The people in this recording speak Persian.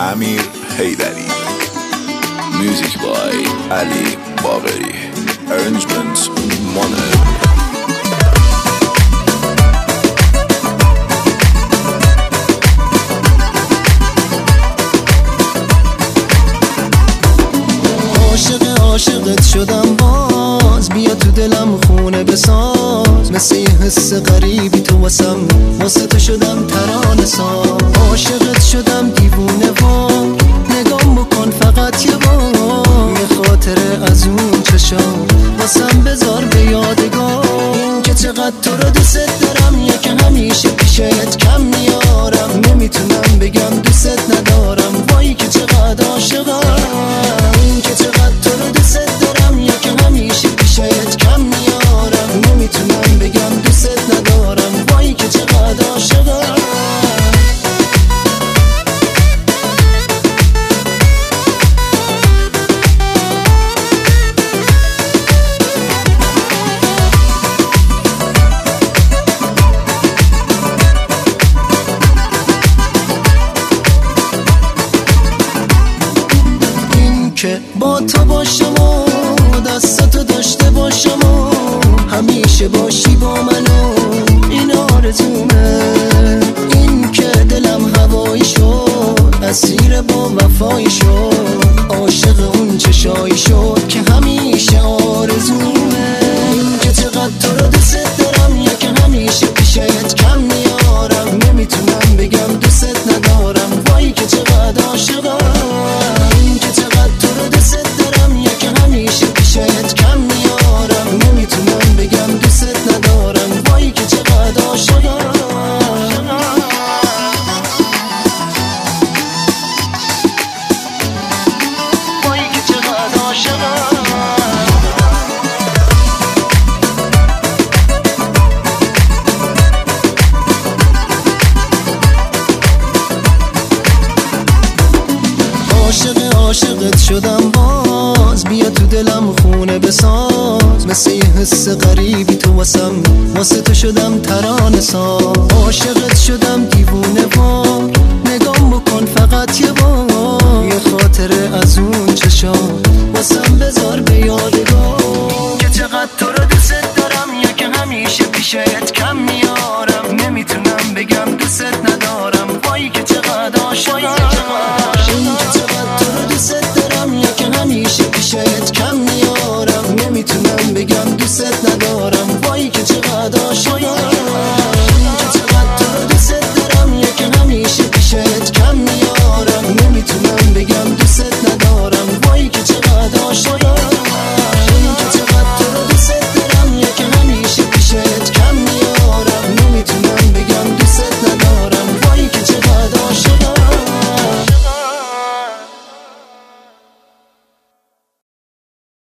امیر حیدری. Music by علی باقری. Arrangement Mono. عاشقت شدم باز، بیا تو دلم خونه بساز، مثل یه حس غریبی تو واسه تو شدم ترانه ساز. عاشقت شدم دیوونه وار، نگام بکن فقط یه بار، یه خاطره از اون چشام واسم بذار به یادگار، که چقدر تو رو دوست دارم، یا که همیشه پیشت کم میارم، نمیتونم بگم دوست ندارم، وای که چقدر عاشقم، که چقدر تو رو دوست دارم، یا که همیشه پیشت کم میارم، نمیتونم بگم دوست ندارم، وای که چقدر عاشقم. که با تو باشم و دستاتو داشته باشم و همیشه باشی با منو، این آرزومه. این که دلم هوایی شد، اسیر با وفایی شد، عاشق اون چشایی شد که همیشه آرزومه. این که چقدر تو رو دوست دارم، یا که همیشه پیشت کم میارم، نمیتونم بگم دوست ندارم، وای که چقدر عاشقم. عاشقت شدم باز، بیا تو دلم خونه بساز، مثل یه حس غریبی تو واسه تو شدم ترانه ساز. عاشقت شدم